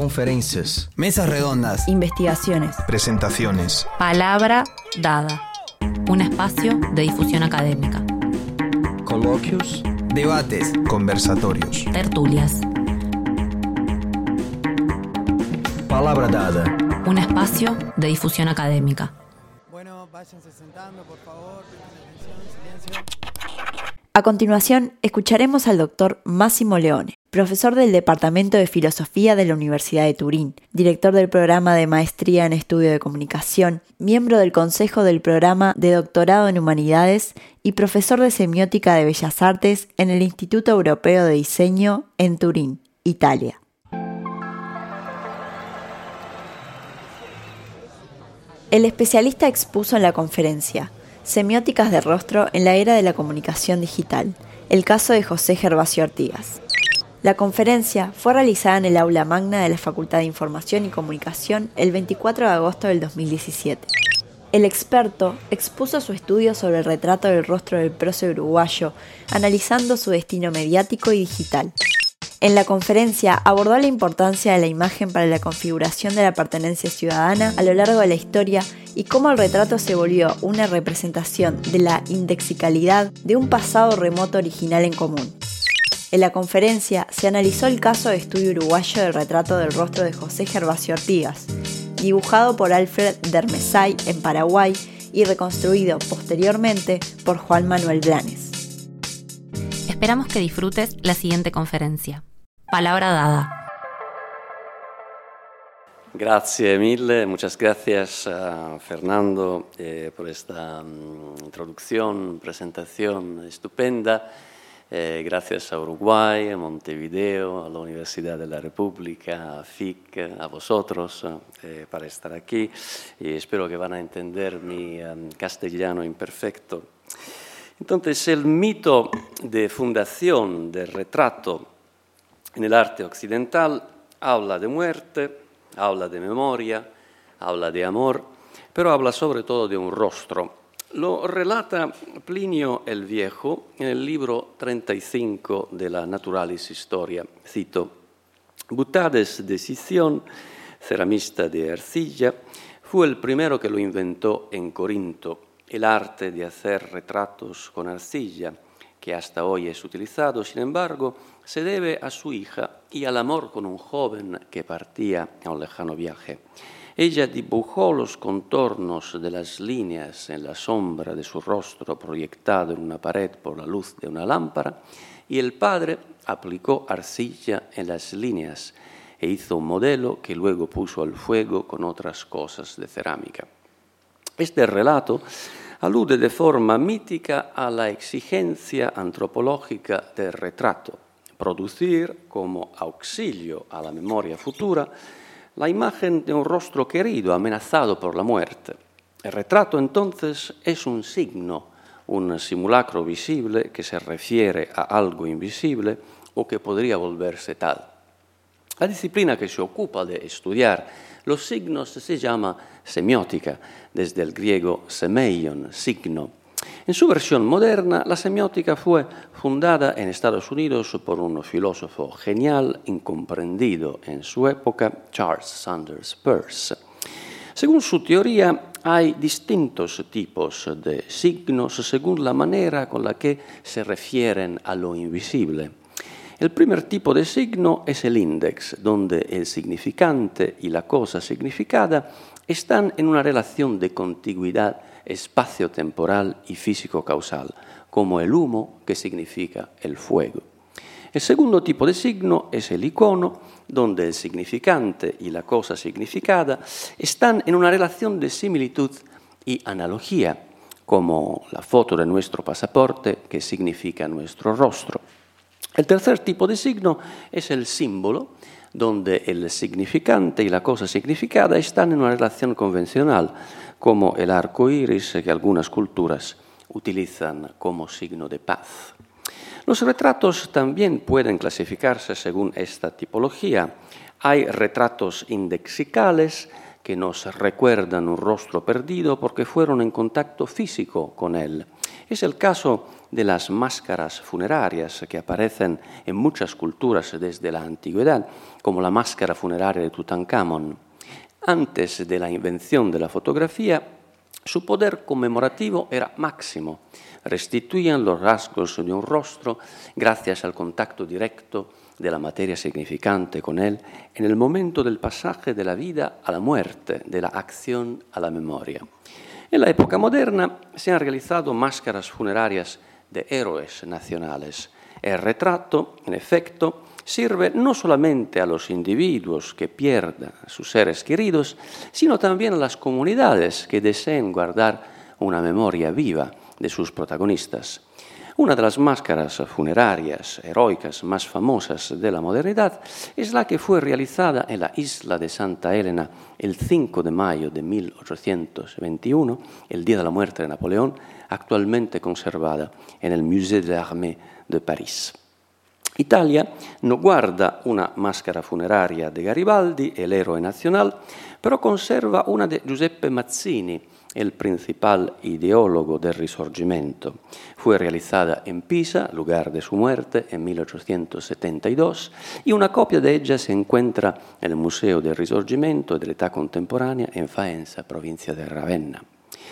Conferencias, mesas redondas, investigaciones, presentaciones. Palabra dada. Un espacio de difusión académica. Coloquios, debates, conversatorios. Tertulias. Palabra dada. Un espacio de difusión académica. Bueno, váyanse sentando, por favor. Atención, silencio. A continuación, escucharemos al doctor Massimo Leone, profesor del Departamento de Filosofía de la Universidad de Turín, director del programa de Maestría en Estudio de Comunicación, miembro del Consejo del Programa de Doctorado en Humanidades y profesor de Semiótica de Bellas Artes en el Instituto Europeo de Diseño en Turín, Italia. El especialista expuso en la conferencia Semióticas de rostro en la era de la comunicación digital, el caso de José Gervasio Artigas. La conferencia fue realizada en el aula magna de la Facultad de Información y Comunicación el 24 de agosto del 2017. El experto expuso su estudio sobre el retrato del rostro del prócer uruguayo, analizando su destino mediático y digital. En la conferencia abordó la importancia de la imagen para la configuración de la pertenencia ciudadana a lo largo de la historia y cómo el retrato se volvió una representación de la indexicalidad de un pasado remoto original en común. En la conferencia se analizó el caso de estudio uruguayo del retrato del rostro de José Gervasio Artigas, dibujado por Alfred Dermesay en Paraguay y reconstruido posteriormente por Juan Manuel Blanes. Esperamos que disfrutes la siguiente conferencia. Palabra dada. Grazie mille, muchas gracias a Fernando por esta introducción, presentación estupenda. Gracias a Uruguay, a Montevideo, a la Universidad de la República, a FIC, a vosotros para estar aquí. Y espero que van a entender mi castellano imperfecto. Entonces, el mito de fundación del retrato en el arte occidental habla de muerte, habla de memoria, habla de amor, pero habla sobre todo de un rostro. Lo relata Plinio el Viejo en el libro 35 de la Naturalis Historia. Cito: Butades de Sición, ceramista de arcilla, fue el primero que lo inventó en Corinto. El arte de hacer retratos con arcilla, que hasta hoy es utilizado, sin embargo, se debe a su hija y al amor con un joven que partía a un lejano viaje. Ella dibujó los contornos de las líneas en la sombra de su rostro proyectado en una pared por la luz de una lámpara, y el padre aplicó arcilla en las líneas e hizo un modelo que luego puso al fuego con otras cosas de cerámica. Este relato alude de forma mítica a la exigencia antropológica del retrato, producir como auxilio a la memoria futura la imagen de un rostro querido amenazado por la muerte. El retrato entonces es un signo, un simulacro visible que se refiere a algo invisible o que podría volverse tal. La disciplina que se ocupa de estudiar los signos se llama semiótica, desde el griego semeion, signo. En su versión moderna, la semiótica fue fundada en Estados Unidos por un filósofo genial, incomprendido en su época, Charles Sanders Peirce. Según su teoría, hay distintos tipos de signos según la manera con la que se refieren a lo invisible. El primer tipo de signo es el índex, donde el significante y la cosa significada están en una relación de contigüidad espacio-temporal y físico-causal, como el humo que significa el fuego. El segundo tipo de signo es el icono, donde el significante y la cosa significada están en una relación de similitud y analogía, como la foto de nuestro pasaporte que significa nuestro rostro. El tercer tipo de signo es el símbolo, donde el significante y la cosa significada están en una relación convencional, como el arco iris que algunas culturas utilizan como signo de paz. Los retratos también pueden clasificarse según esta tipología. Hay retratos indexicales que nos recuerdan un rostro perdido porque fueron en contacto físico con él. Es el caso de las máscaras funerarias que aparecen en muchas culturas desde la antigüedad, como la máscara funeraria de Tutankamón. Antes de la invención de la fotografía, su poder conmemorativo era máximo. Restituían los rasgos de un rostro gracias al contacto directo de la materia significante con él en el momento del pasaje de la vida a la muerte, de la acción a la memoria. En la época moderna se han realizado máscaras funerarias de héroes nacionales. El retrato, en efecto, sirve no solamente a los individuos que pierdan a sus seres queridos, sino también a las comunidades que deseen guardar una memoria viva de sus protagonistas. Una de las máscaras funerarias heroicas más famosas de la modernidad es la que fue realizada en la isla de Santa Elena el 5 de mayo de 1821, el día de la muerte de Napoleón, actualmente conservada en el Musée de l'Armée de París. Italia no guarda una máscara funeraria de Garibaldi, el héroe nacional, pero conserva una de Giuseppe Mazzini, el principal ideólogo del Risorgimento. Fue realizada en Pisa, lugar de su muerte, en 1872, y una copia de ella se encuentra en el Museo del Risorgimento y de la Età Contemporánea en Faenza, provincia de Ravenna.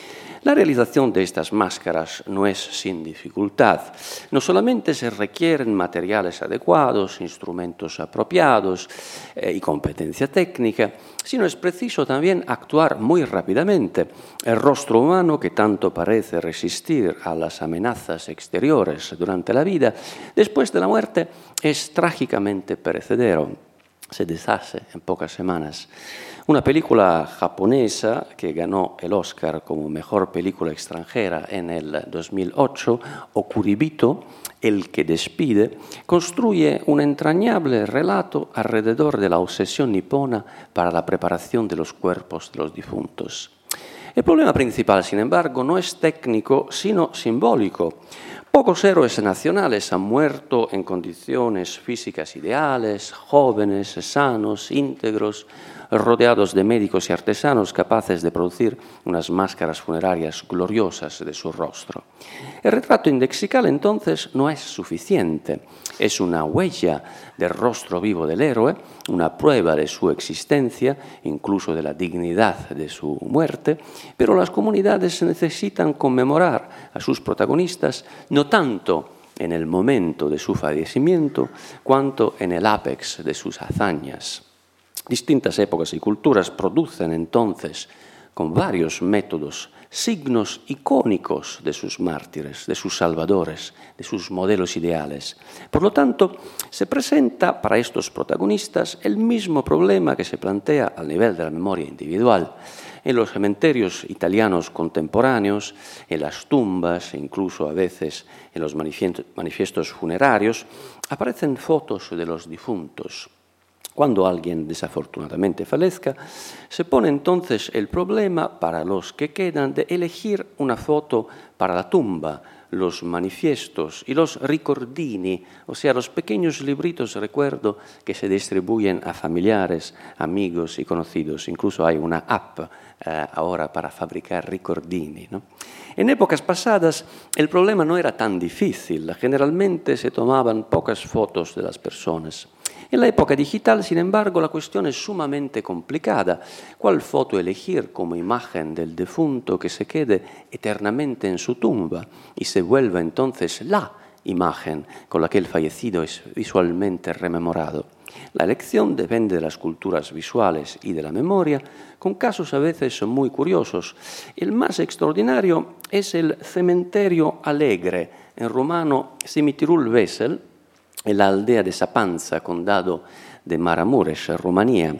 La realización de estas máscaras no es sin dificultad. No solamente se requieren materiales adecuados, instrumentos apropiados y competencia técnica, sino es preciso también actuar muy rápidamente. El rostro humano, que tanto parece resistir a las amenazas exteriores durante la vida, después de la muerte es trágicamente perecedero. Se deshace en pocas semanas. Una película japonesa que ganó el Oscar como mejor película extranjera en el 2008, Okuribito, El que despide, construye un entrañable relato alrededor de la obsesión nipona para la preparación de los cuerpos de los difuntos. El problema principal, sin embargo, no es técnico, sino simbólico. Pocos héroes nacionales han muerto en condiciones físicas ideales, jóvenes, sanos, íntegros, rodeados de médicos y artesanos capaces de producir unas máscaras funerarias gloriosas de su rostro. El retrato indexical, entonces, no es suficiente. Es una huella del rostro vivo del héroe, una prueba de su existencia, incluso de la dignidad de su muerte, pero las comunidades necesitan conmemorar a sus protagonistas no tanto en el momento de su fallecimiento, cuanto en el ápex de sus hazañas. Distintas épocas y culturas producen entonces, con varios métodos, signos icónicos de sus mártires, de sus salvadores, de sus modelos ideales. Por lo tanto, se presenta para estos protagonistas el mismo problema que se plantea al nivel de la memoria individual. En los cementerios italianos contemporáneos, en las tumbas e incluso a veces en los manifiestos funerarios, aparecen fotos de los difuntos. Cuando alguien desafortunadamente fallezca, se pone entonces el problema para los que quedan de elegir una foto para la tumba, los manifiestos y los ricordini, o sea, los pequeños libritos de recuerdo que se distribuyen a familiares, amigos y conocidos. Incluso hay una app ahora para fabricar ricordini, ¿no? En épocas pasadas el problema no era tan difícil, generalmente se tomaban pocas fotos de las personas. En la época digital, sin embargo, la cuestión es sumamente complicada. ¿Cuál foto elegir como imagen del difunto que se quede eternamente en su tumba y se vuelva entonces la imagen con la que el fallecido es visualmente rememorado? La elección depende de las culturas visuales y de la memoria, con casos a veces muy curiosos. El más extraordinario es el cementerio Alegre, en rumano Cimitirul Vesel, en la aldea de Sapanza, condado de Maramuresh, Rumania.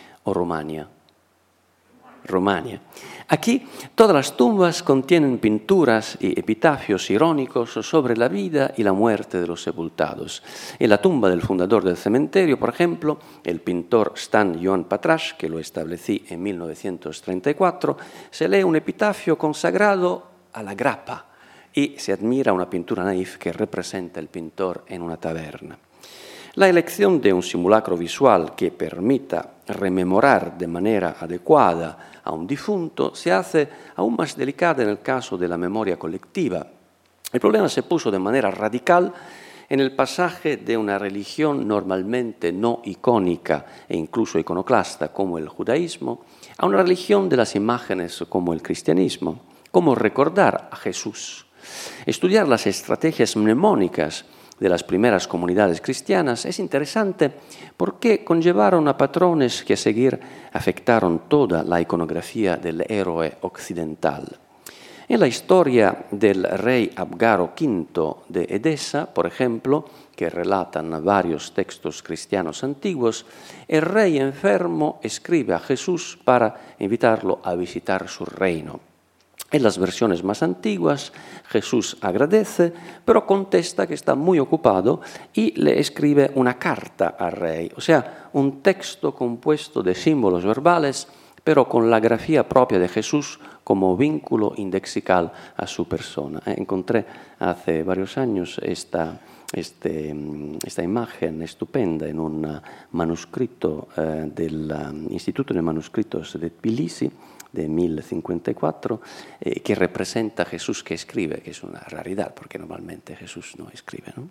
Aquí todas las tumbas contienen pinturas y epitafios irónicos sobre la vida y la muerte de los sepultados. En la tumba del fundador del cementerio, por ejemplo, el pintor Stan Joan Patrasch, que lo establecí en 1934, se lee un epitafio consagrado a la grappa y se admira una pintura naif que representa el pintor en una taberna. La elección de un simulacro visual que permita rememorar de manera adecuada a un difunto se hace aún más delicada en el caso de la memoria colectiva. El problema se puso de manera radical en el pasaje de una religión normalmente no icónica e incluso iconoclasta como el judaísmo a una religión de las imágenes como el cristianismo. Cómo recordar a Jesús. Estudiar las estrategias mnemónicas de las primeras comunidades cristianas es interesante porque conllevaron a patrones que a seguir afectaron toda la iconografía del héroe occidental. En la historia del rey Abgaro V de Edesa, por ejemplo, que relatan varios textos cristianos antiguos, el rey enfermo escribe a Jesús para invitarlo a visitar su reino. En las versiones más antiguas, Jesús agradece, pero contesta que está muy ocupado y le escribe una carta al rey, o sea, un texto compuesto de símbolos verbales, pero con la grafía propia de Jesús como vínculo indexical a su persona. Encontré hace varios años esta imagen estupenda en un manuscrito del Instituto de Manuscritos de Tbilisi, de 1054, que representa a Jesús que escribe, que es una raridad, porque normalmente Jesús no escribe, ¿no?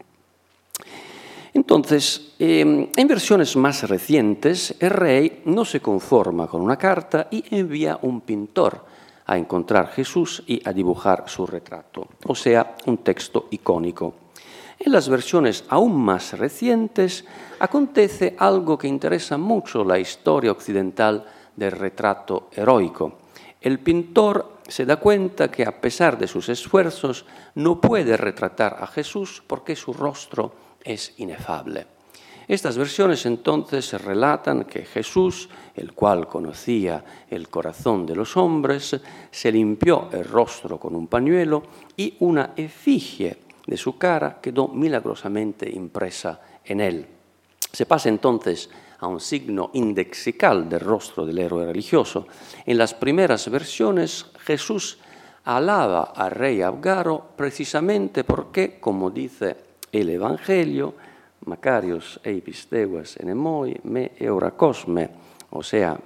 Entonces, en versiones más recientes, el rey no se conforma con una carta y envía un pintor a encontrar a Jesús y a dibujar su retrato, o sea, un texto icónico. En las versiones aún más recientes acontece algo que interesa mucho la historia occidental del retrato heroico. El pintor se da cuenta que a pesar de sus esfuerzos no puede retratar a Jesús porque su rostro es inefable. Estas versiones entonces relatan que Jesús, el cual conocía el corazón de los hombres, se limpió el rostro con un pañuelo y una efigie de su cara quedó milagrosamente impresa en él. Se pasa entonces a un signo indexical del rostro del héroe religioso. En las primeras versiones, Jesús alaba al rey Abgaro precisamente porque, como dice el Evangelio, Macarios eipisteuas enemoi me euracosme, o sea,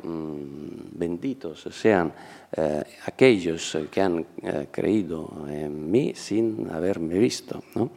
benditos sean aquellos que han creído en mí sin haberme visto, ¿no?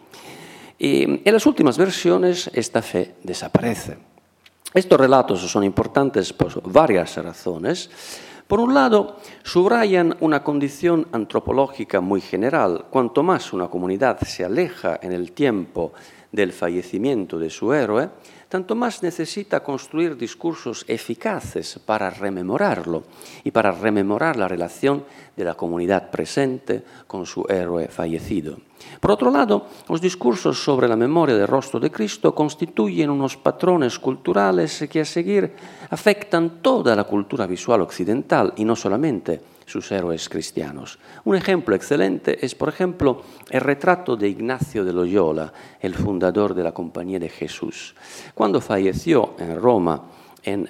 Y en las últimas versiones esta fe desaparece. Estos relatos son importantes por varias razones. Por un lado, subrayan una condición antropológica muy general. Cuanto más una comunidad se aleja en el tiempo del fallecimiento de su héroe, tanto más necesita construir discursos eficaces para rememorarlo y para rememorar la relación de la comunidad presente con su héroe fallecido. Por otro lado, los discursos sobre la memoria del rostro de Cristo constituyen unos patrones culturales que a seguir afectan toda la cultura visual occidental y no solamente sus héroes cristianos. Un ejemplo excelente es, por ejemplo, el retrato de Ignacio de Loyola, el fundador de la Compañía de Jesús. Cuando falleció en Roma en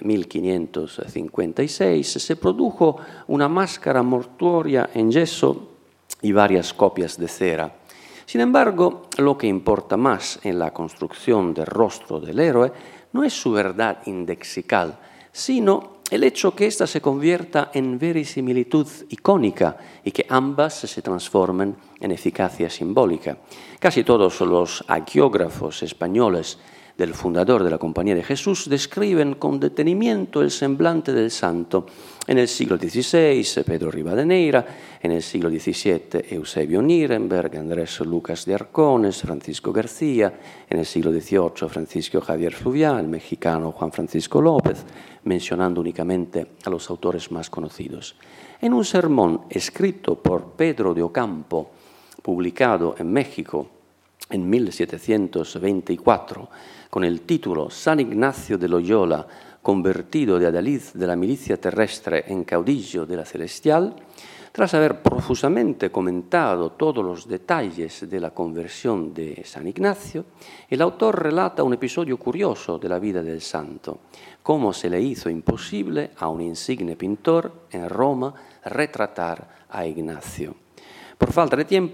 1556, se produjo una máscara mortuoria en yeso y varias copias de cera. Sin embargo, lo que importa más en la construcción del rostro del héroe no es su verdad indexical, sino el hecho que ésta se convierta en verisimilitud icónica y que ambas se transformen en eficacia simbólica. Casi todos los hagiógrafos españoles del fundador de la Compañía de Jesús describen con detenimiento el semblante del santo. En el siglo XVI, Pedro Rivadeneira; en el siglo XVII, Eusebio Nirenberg; Andrés Lucas de Arcones, Francisco García; en el siglo XVIII, Francisco Javier Fluviá, el mexicano Juan Francisco López, mencionando únicamente a los autores más conocidos. En un sermón escrito por Pedro de Ocampo, publicado en México en 1724, con el título San Ignacio de Loyola, convertido de adalid de la milicia terrestre en caudillo de la celestial, tras haber profusamente comentado todos los detalles de la conversión de San Ignacio, el autor relata un episodio curioso de la vida del santo, cómo se le hizo imposible a un insigne pintor en Roma retratar a Ignacio. Por falta de tiempo,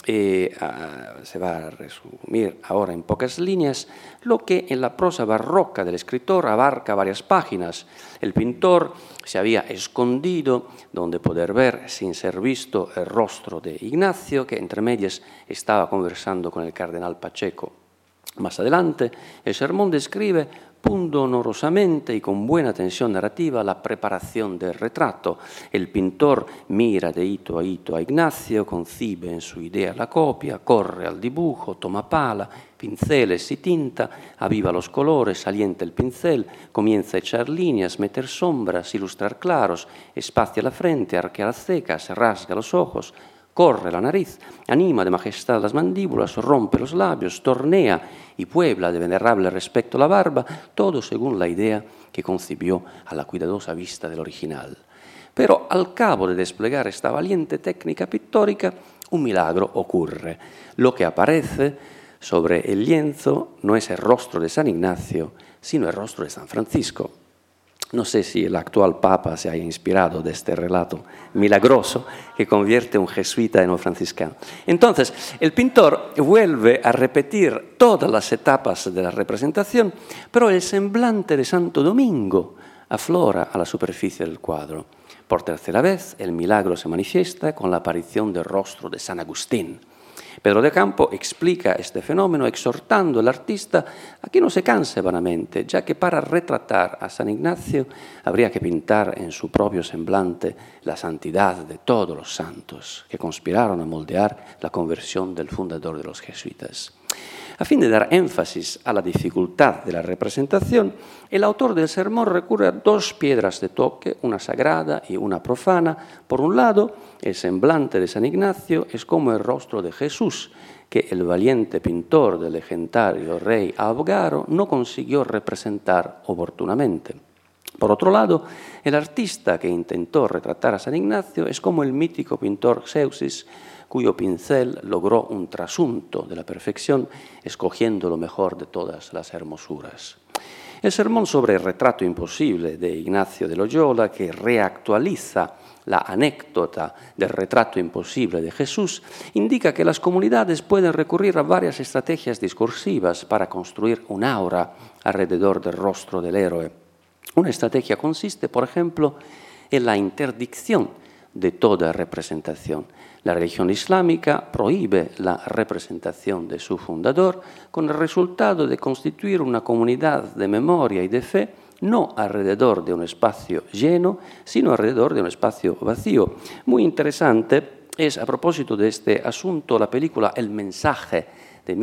se va a resumir ahora en pocas líneas lo que en la prosa barroca del escritor abarca varias páginas. El pintor se había escondido donde poder ver sin ser visto el rostro de Ignacio, que entre medias estaba conversando con el cardenal Pacheco. Más adelante, el sermón describe pundonорosamente y con buena tensión narrativa la preparación del retrato. El pintor mira de hito a Ignacio, concibe en su idea la copia, corre al dibujo, toma pala, pinceles y tinta, aviva los colores, alienta el pincel, comienza a echar líneas, meter sombras, ilustrar claros, espacia la frente, arquea las cejas, rasga los ojos, corre la nariz, anima de majestad las mandíbulas, rompe los labios, tornea y puebla de venerable respecto la barba, todo según la idea que concibió a la cuidadosa vista del original. Pero al cabo de desplegar esta valiente técnica pictórica, un milagro ocurre. Lo que aparece sobre el lienzo no es el rostro de San Ignacio, sino el rostro de San Francisco. No sé si el actual Papa se haya inspirado de este relato milagroso que convierte a un jesuita en un franciscano. Entonces, el pintor vuelve a repetir todas las etapas de la representación, pero el semblante de Santo Domingo aflora a la superficie del cuadro. Por tercera vez, el milagro se manifiesta con la aparición del rostro de San Agustín. Pedro de Campo explica este fenómeno exhortando al artista a que no se canse vanamente, ya que para retratar a San Ignacio habría que pintar en su propio semblante la santidad de todos los santos que conspiraron a moldear la conversión del fundador de los jesuitas. A fin de dar énfasis a la dificultad de la representación, el autor del sermón recurre a dos piedras de toque, una sagrada y una profana. Por un lado, el semblante de San Ignacio es como el rostro de Jesús, que el valiente pintor del legendario rey Abgaro no consiguió representar oportunamente. Por otro lado, el artista que intentó retratar a San Ignacio es como el mítico pintor Zeuxis, cuyo pincel logró un trasunto de la perfección, escogiendo lo mejor de todas las hermosuras. El sermón sobre el retrato imposible de Ignacio de Loyola, que reactualiza la anécdota del retrato imposible de Jesús, indica que las comunidades pueden recurrir a varias estrategias discursivas para construir un aura alrededor del rostro del héroe. Una estrategia consiste, por ejemplo, en la interdicción de toda representación. La religión islámica prohíbe la representación de su fundador con el resultado de constituir una comunidad de memoria y de fe no alrededor de un espacio lleno, sino alrededor de un espacio vacío. Muy interesante es, a propósito de este asunto, la película El mensaje de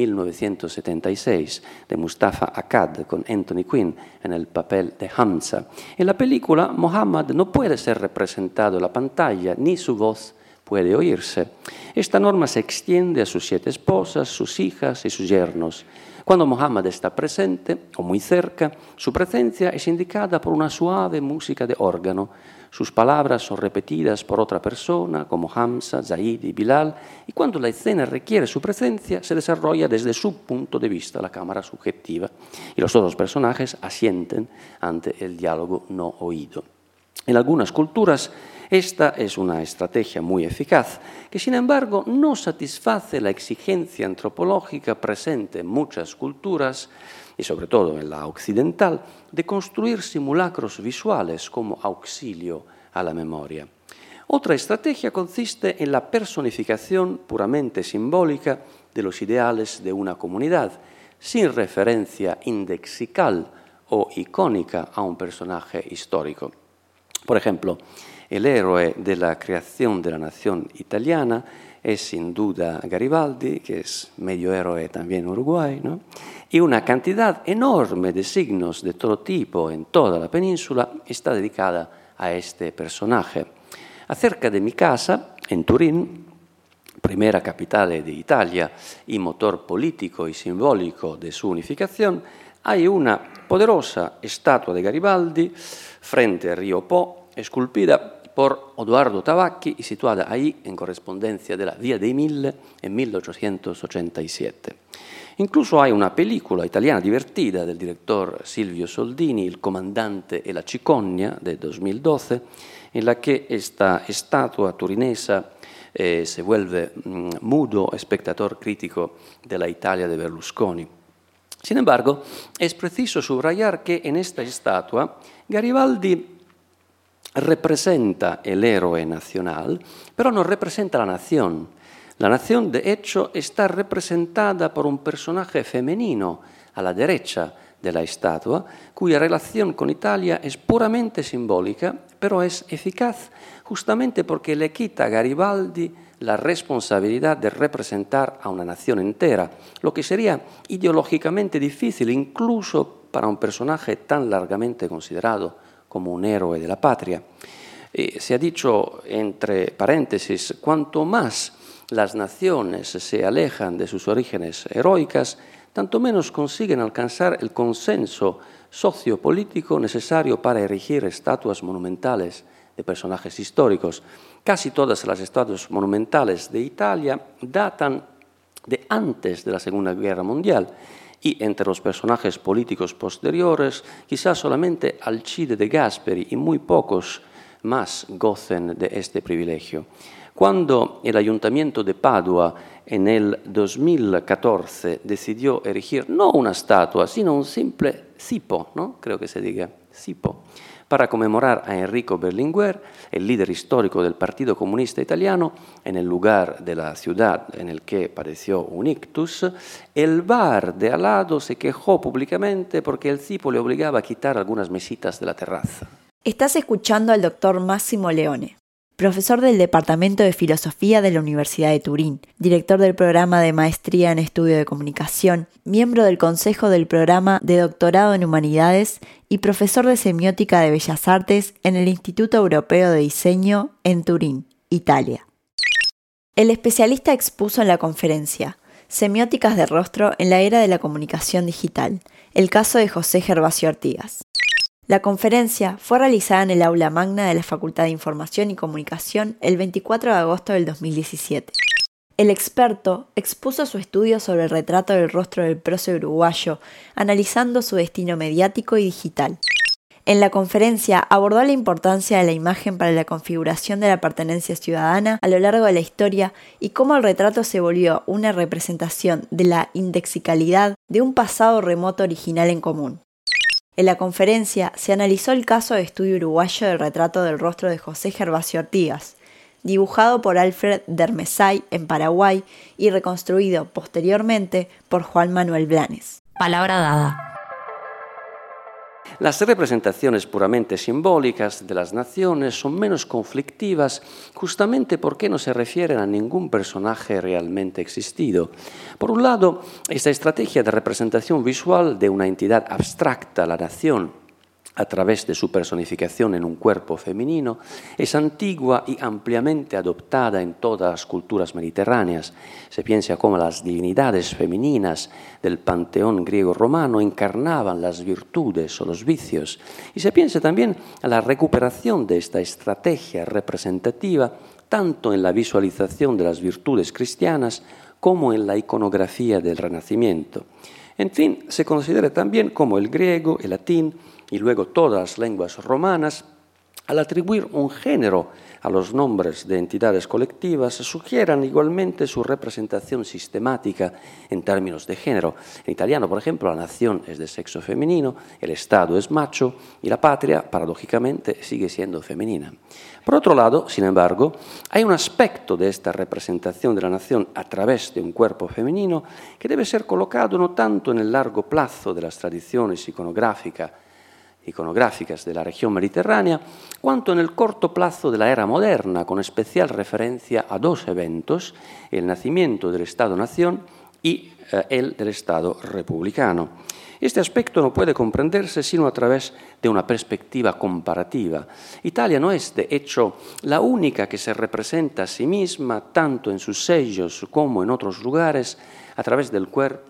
1976 de Mustafa Akkad con Anthony Quinn en el papel de Hamza. En la película, Muhammad no puede ser representado en la pantalla, ni su voz puede oírse. Esta norma se extiende a sus 7 esposas, sus hijas y sus yernos. Cuando Muhammad está presente o muy cerca, su presencia es indicada por una suave música de órgano. Sus palabras son repetidas por otra persona, como Hamza, Zaid y Bilal, y cuando la escena requiere su presencia, se desarrolla desde su punto de vista, la cámara subjetiva, y los otros personajes asienten ante el diálogo no oído. En algunas culturas, esta es una estrategia muy eficaz, que sin embargo no satisface la exigencia antropológica presente en muchas culturas, y sobre todo en la occidental, de construir simulacros visuales como auxilio a la memoria. Otra estrategia consiste en la personificación puramente simbólica de los ideales de una comunidad, sin referencia indexical o icónica a un personaje histórico. Por ejemplo, el héroe de la creación de la nación italiana es sin duda Garibaldi, que es medio héroe también en Uruguay, ¿no? Y una cantidad enorme de signos de todo tipo en toda la península está dedicada a este personaje. Acerca de mi casa, en Turín, primera capital de Italia y motor político y simbólico de su unificación, hay una poderosa estatua de Garibaldi frente al río Po, esculpida por Odoardo Tabacchi y situada ahí en correspondencia de la Via dei Mille en 1887. Incluso hay una película italiana divertida del director Silvio Soldini, Il comandante e la cicogna, de 2012, en la que esta estatua turinesa se vuelve mudo espectador crítico de la Italia de Berlusconi. Sin embargo, es preciso subrayar que en esta estatua Garibaldi representa el héroe nacional, pero no representa la nación. La nación, de hecho, está representada por un personaje femenino a la derecha de la estatua, cuya relación con Italia es puramente simbólica, pero es eficaz justamente porque le quita a Garibaldi la responsabilidad de representar a una nación entera, lo que sería ideológicamente difícil incluso para un personaje tan largamente considerado como un héroe de la patria. Se ha dicho, entre paréntesis, cuanto más las naciones se alejan de sus orígenes heroicas, tanto menos consiguen alcanzar el consenso sociopolítico necesario para erigir estatuas monumentales de personajes históricos. Casi todas las estatuas monumentales de Italia datan de antes de la Segunda Guerra Mundial, y entre los personajes políticos posteriores, quizás solamente Alcide de Gasperi y muy pocos más gocen de este privilegio. Cuando el Ayuntamiento de Padua en el 2014 decidió erigir no una estatua, sino un simple cipo, ¿no? Creo que se diga cipo, para conmemorar a Enrico Berlinguer, el líder histórico del Partido Comunista Italiano, en el lugar de la ciudad en el que padeció un ictus, el bar de al lado se quejó públicamente porque el cipo le obligaba a quitar algunas mesitas de la terraza. Estás escuchando al doctor Máximo Leone, profesor del Departamento de Filosofía de la Universidad de Turín, director del programa de Maestría en Estudio de Comunicación, miembro del Consejo del Programa de Doctorado en Humanidades y profesor de Semiótica de Bellas Artes en el Instituto Europeo de Diseño en Turín, Italia. El especialista expuso en la conferencia Semióticas de rostro en la era de la comunicación digital, el caso de José Gervasio Artigas. La conferencia fue realizada en el aula magna de la Facultad de Información y Comunicación el 24 de agosto del 2017. El experto expuso su estudio sobre el retrato del rostro del prócer uruguayo, analizando su destino mediático y digital. En la conferencia abordó la importancia de la imagen para la configuración de la pertenencia ciudadana a lo largo de la historia y cómo el retrato se volvió una representación de la indexicalidad de un pasado remoto original en común. En la conferencia se analizó el caso de estudio uruguayo del retrato del rostro de José Gervasio Artigas, dibujado por Alfred Dermesay en Paraguay y reconstruido posteriormente por Juan Manuel Blanes. Palabra dada. Las representaciones puramente simbólicas de las naciones son menos conflictivas justamente porque no se refieren a ningún personaje realmente existido. Por un lado, esta estrategia de representación visual de una entidad abstracta, la nación, a través de su personificación en un cuerpo femenino, es antigua y ampliamente adoptada en todas las culturas mediterráneas. Se piensa cómo las divinidades femeninas del panteón griego-romano encarnaban las virtudes o los vicios. Y se piensa también a la recuperación de esta estrategia representativa tanto en la visualización de las virtudes cristianas como en la iconografía del Renacimiento. En fin, se considera también como el griego, el latín y luego todas las lenguas romanas, al atribuir un género a los nombres de entidades colectivas, sugieran igualmente su representación sistemática en términos de género. En italiano, por ejemplo, la nación es de sexo femenino, el Estado es macho y la patria, paradójicamente, sigue siendo femenina. Por otro lado, sin embargo, hay un aspecto de esta representación de la nación a través de un cuerpo femenino que debe ser colocado no tanto en el largo plazo de las tradiciones iconográficas de la región mediterránea, cuanto en el corto plazo de la era moderna, con especial referencia a dos eventos, el nacimiento del Estado-nación y el del Estado republicano. Este aspecto no puede comprenderse sino a través de una perspectiva comparativa. Italia no es, de hecho, la única que se representa a sí misma, tanto en sus sellos como en otros lugares, a través del cuerpo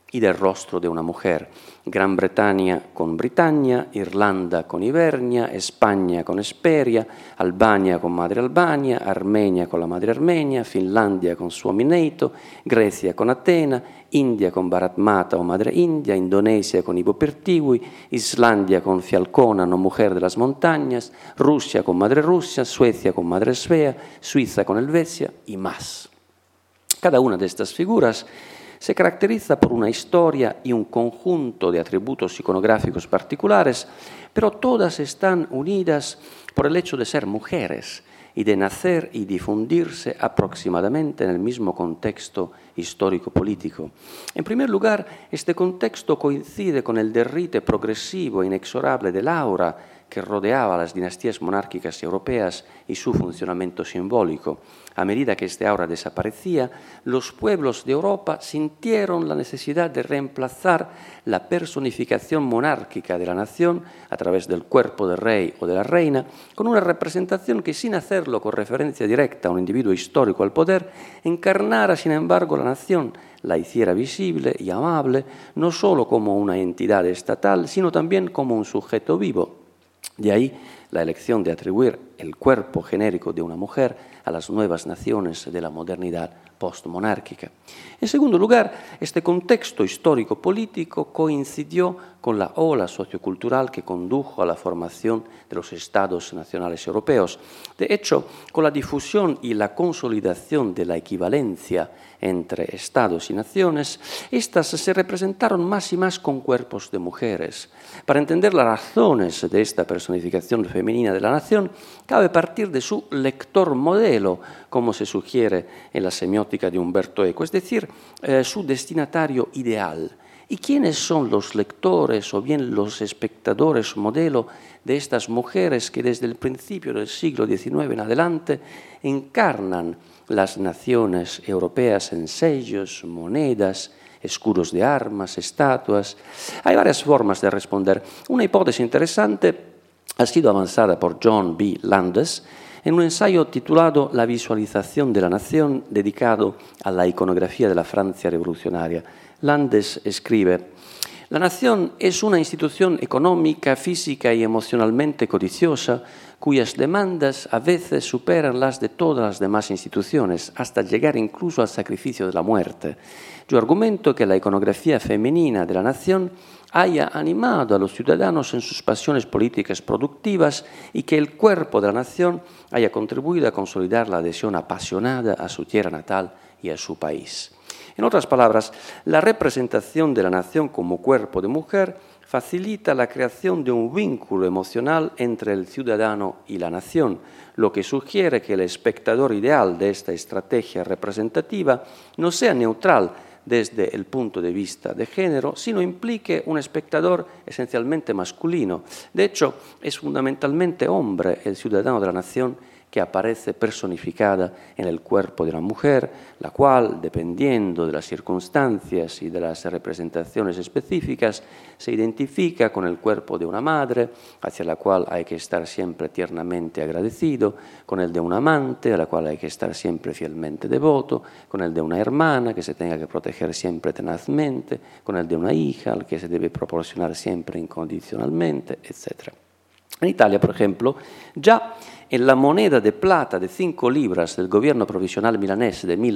y del rostro de una mujer. Gran Bretaña con Britannia, Irlanda con Ivernia, España con Esperia, Albania con Madre Albania, Armenia con la Madre Armenia, Finlandia con Suomineito, Grecia con Atena, India con Bharat Mata o Madre India, Indonesia con Ivo Pertiwi, Islandia con Fialcona, no Mujer de las Montañas, Rusia con Madre Rusia, Suecia con Madre Svea, Suiza con Helvecia y más. Cada una de estas figuras se caracteriza por una historia y un conjunto de atributos iconográficos particulares, pero todas están unidas por el hecho de ser mujeres y de nacer y difundirse aproximadamente en el mismo contexto histórico-político. En primer lugar, este contexto coincide con el derrite progresivo e inexorable del aura que rodeaba a las dinastías monárquicas europeas y su funcionamiento simbólico. A medida que este aura desaparecía, los pueblos de Europa sintieron la necesidad de reemplazar la personificación monárquica de la nación a través del cuerpo del rey o de la reina con una representación que, sin hacerlo con referencia directa a un individuo histórico al poder, encarnara, sin embargo, la nación, la hiciera visible y amable, no solo como una entidad estatal, sino también como un sujeto vivo. De ahí la elección de atribuir el cuerpo genérico de una mujer a las nuevas naciones de la modernidad postmonárquica. En segundo lugar, este contexto histórico-político coincidió con la ola sociocultural que condujo a la formación de los estados nacionales europeos. De hecho, con la difusión y la consolidación de la equivalencia entre estados y naciones, estas se representaron más y más con cuerpos de mujeres. Para entender las razones de esta personificación femenina de la nación, cabe partir de su lector modelo, como se sugiere en la semiótica de Umberto Eco, es decir, su destinatario ideal. ¿Y quiénes son los lectores o bien los espectadores modelo de estas mujeres que desde el principio del siglo XIX en adelante encarnan las naciones europeas en sellos, monedas, escudos de armas, estatuas? Hay varias formas de responder. Una hipótesis interesante ha sido avanzada por John B. Landes en un ensayo titulado La visualización de la nación, dedicado a la iconografía de la Francia revolucionaria. Landes escribe: la nación es una institución económica, física y emocionalmente codiciosa, cuyas demandas a veces superan las de todas las demás instituciones, hasta llegar incluso al sacrificio de la muerte. Yo argumento que la iconografía femenina de la nación haya animado a los ciudadanos en sus pasiones políticas productivas y que el cuerpo de la nación haya contribuido a consolidar la adhesión apasionada a su tierra natal y a su país. En otras palabras, la representación de la nación como cuerpo de mujer facilita la creación de un vínculo emocional entre el ciudadano y la nación, lo que sugiere que el espectador ideal de esta estrategia representativa no sea neutral desde el punto de vista de género, sino implique un espectador esencialmente masculino. De hecho, es fundamentalmente hombre el ciudadano de la nación que aparece personificada en el cuerpo de la mujer, la cual, dependiendo de las circunstancias y de las representaciones específicas, se identifica con el cuerpo de una madre, hacia la cual hay que estar siempre tiernamente agradecido, con el de un amante, a la cual hay que estar siempre fielmente devoto, con el de una hermana, que se tenga que proteger siempre tenazmente, con el de una hija, al que se debe proporcionar siempre incondicionalmente, etc. En Italia, por ejemplo, ya en la moneda de plata de 5 libras del gobierno provisional milanés de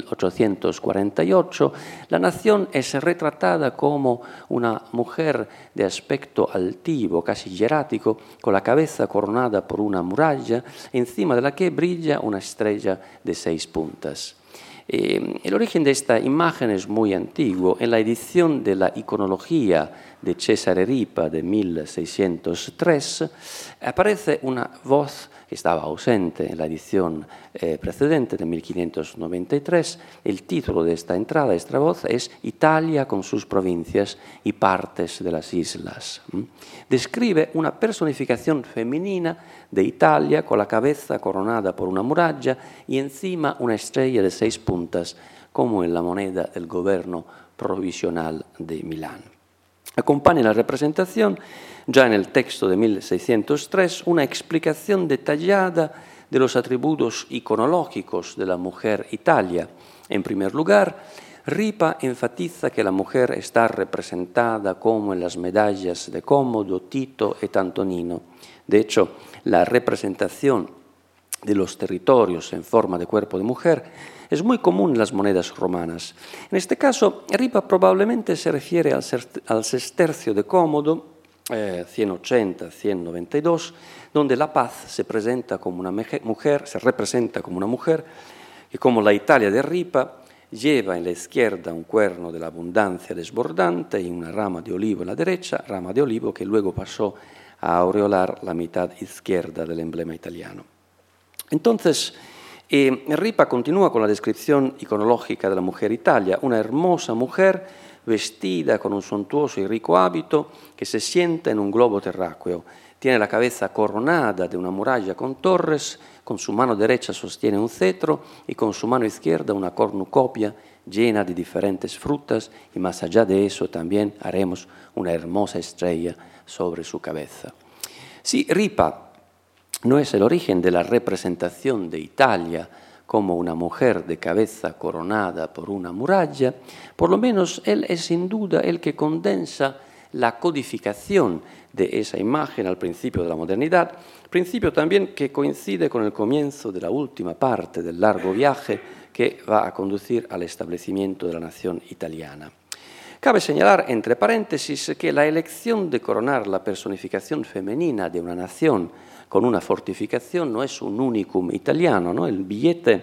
1848, la nación es retratada como una mujer de aspecto altivo, casi hierático, con la cabeza coronada por una muralla, encima de la que brilla una estrella de 6 puntas. El origen de esta imagen es muy antiguo. En la edición de la iconología de Cesare Ripa de 1603 aparece una voz que estaba ausente en la edición precedente de 1593. El título de esta entrada, esta voz, es Italia con sus provincias y partes de las islas. Describe una personificación femenina de Italia con la cabeza coronada por una muralla y encima una estrella de 6 puntas, como en la moneda del gobierno provisional de Milán. Acompaña la representación, ya en el texto de 1603, una explicación detallada de los atributos iconológicos de la mujer Italia. En primer lugar, Ripa enfatiza que la mujer está representada como en las medallas de Cómodo, Tito y Antonino. De hecho, la representación de los territorios en forma de cuerpo de mujer es muy común en las monedas romanas. En este caso, Ripa probablemente se refiere al sestercio de Cómodo, 180-192, donde la paz se representa como una mujer, que como la Italia de Ripa lleva en la izquierda un cuerno de la abundancia desbordante y una rama de olivo en la derecha, rama de olivo que luego pasó a aureolar la mitad izquierda del emblema italiano. Entonces, Ripa continúa con la descripción iconológica de la mujer Italia, una hermosa mujer vestida con un suntuoso y rico hábito que se sienta en un globo terráqueo. Tiene la cabeza coronada de una muralla con torres, con su mano derecha sostiene un cetro y con su mano izquierda una cornucopia llena de diferentes frutas, y más allá de eso también haremos una hermosa estrella sobre su cabeza. Sí, Ripa no es el origen de la representación de Italia como una mujer de cabeza coronada por una muralla, por lo menos él es sin duda el que condensa la codificación de esa imagen al principio de la modernidad, principio también que coincide con el comienzo de la última parte del largo viaje que va a conducir al establecimiento de la nación italiana. Cabe señalar, entre paréntesis, que la elección de coronar la personificación femenina de una nación con una fortificación no es un unicum italiano, ¿no? El billete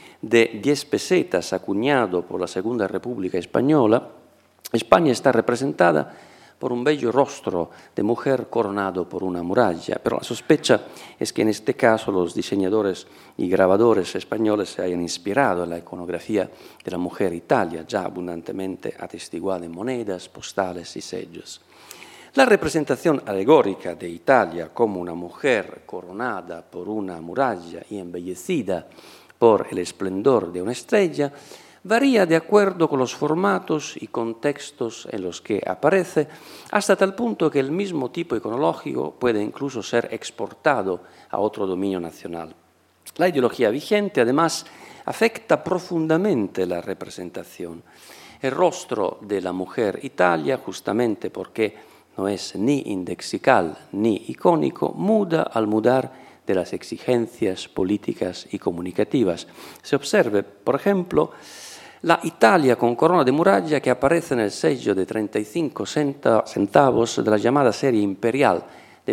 de 10 pesetas acuñado por la Segunda República Española, España está representada por un bello rostro de mujer coronado por una muralla, pero la sospecha es que en este caso los diseñadores y grabadores españoles se hayan inspirado en la iconografía de la mujer Italia, ya abundantemente atestiguada en monedas, postales y sellos. La representación alegórica de Italia como una mujer coronada por una muralla y embellecida por el esplendor de una estrella varía de acuerdo con los formatos y contextos en los que aparece, hasta tal punto que el mismo tipo iconológico puede incluso ser exportado a otro dominio nacional. La ideología vigente, además, afecta profundamente la representación. El rostro de la mujer Italia, justamente porque no es ni indexical ni icónico, muda al mudar de las exigencias políticas y comunicativas. Se observe, por ejemplo, la Italia con corona de muralla que aparece en el sello de 35 centavos de la llamada serie imperial de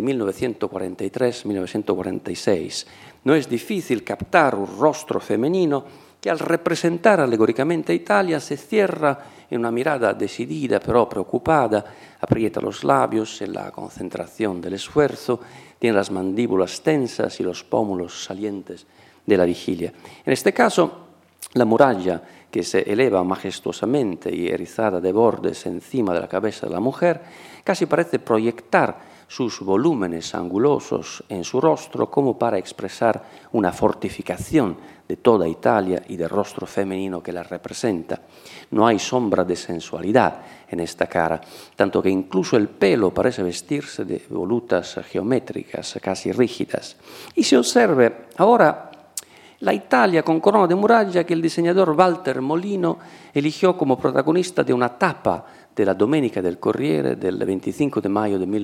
1943-1946. No es difícil captar un rostro femenino que al representar alegóricamente a Italia se cierra en una mirada decidida pero preocupada, aprieta los labios en la concentración del esfuerzo, tiene las mandíbulas tensas y los pómulos salientes de la vigilia. En este caso, la muralla que se eleva majestuosamente y erizada de bordes encima de la cabeza de la mujer, casi parece proyectar sus volúmenes angulosos en su rostro como para expresar una fortificación de toda Italia y del rostro femenino que la representa. No hay sombra de sensualidad en esta cara, tanto que incluso el pelo parece vestirse de volutas geométricas casi rígidas. Y se observe ahora la Italia con corona de muralla que el diseñador Walter Molino eligió como protagonista de una tapa de la Domenica del Corriere del 25 de mayo de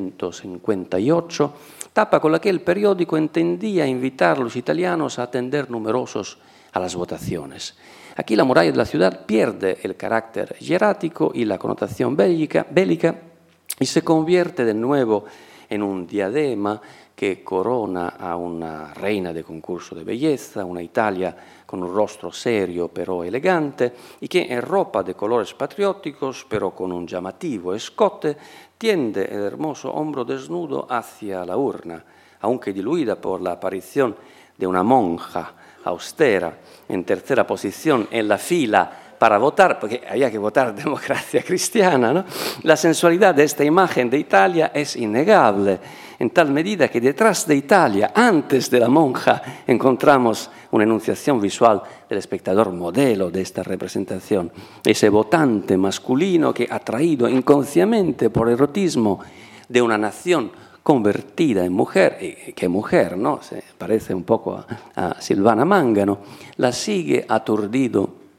1958, tapa con la que el periódico entendía invitar a los italianos a atender numerosos a las votaciones. Aquí la muralla de la ciudad pierde el carácter hierático y la connotación bélica y se convierte de nuevo en un diadema que corona a una reina de concurso de belleza, una Italia con un rostro serio pero elegante y que en ropa de colores patrióticos pero con un llamativo escote tiende el hermoso hombro desnudo hacia la urna, aunque diluida por la aparición de una monja austera en tercera posición en la fila para votar, porque había que votar democracia cristiana, ¿no? La sensualidad de esta imagen de Italia es innegable, en tal medida que detrás de Italia, antes de la monja, encontramos una enunciación visual del espectador modelo de esta representación, ese votante masculino que, atraído inconscientemente por el erotismo de una nación convertida en mujer, que mujer, ¿no? Se parece un poco a Silvana Mangano, la sigue aturdido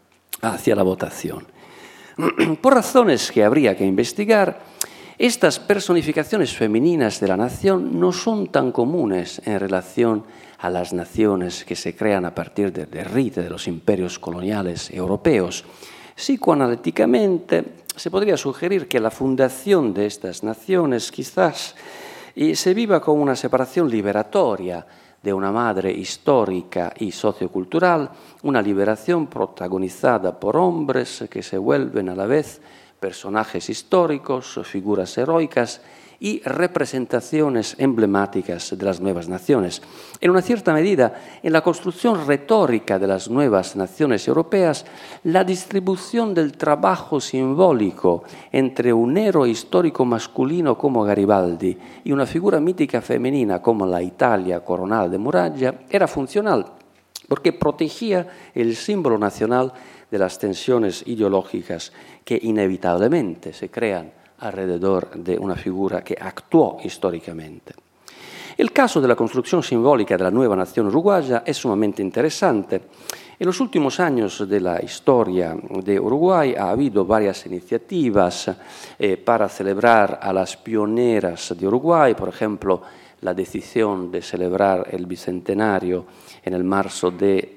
hacia la votación. Por razones que habría que investigar, estas personificaciones femeninas de la nación no son tan comunes en relación a las naciones que se crean a partir del derrite de los imperios coloniales europeos. Psicoanalíticamente, se podría sugerir que la fundación de estas naciones quizás se viva como una separación liberatoria de una madre histórica y sociocultural, una liberación protagonizada por hombres que se vuelven a la vez personajes históricos, figuras heroicas y representaciones emblemáticas de las nuevas naciones. En una cierta medida, en la construcción retórica de las nuevas naciones europeas, la distribución del trabajo simbólico entre un héroe histórico masculino como Garibaldi y una figura mítica femenina como la Italia coronada de Muralla era funcional, porque protegía el símbolo nacional de las tensiones ideológicas que inevitablemente se crean alrededor de una figura que actuó históricamente. El caso de la construcción simbólica de la nueva nación uruguaya es sumamente interesante. En los últimos años de la historia de Uruguay ha habido varias iniciativas para celebrar a las pioneras de Uruguay, por ejemplo, la decisión de celebrar el bicentenario en el marzo de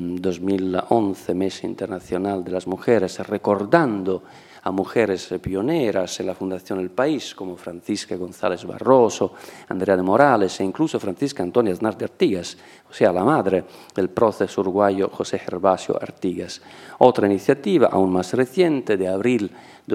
2011, Mes Internacional de las Mujeres, recordando a mujeres pioneras en la fundación del país, como Francisca González Barroso, Andrea de Morales e incluso Francisca Antonia Aznar de Artigas, o sea, la madre del prócer uruguayo José Gervasio Artigas. Otra iniciativa, aún más reciente, de abril de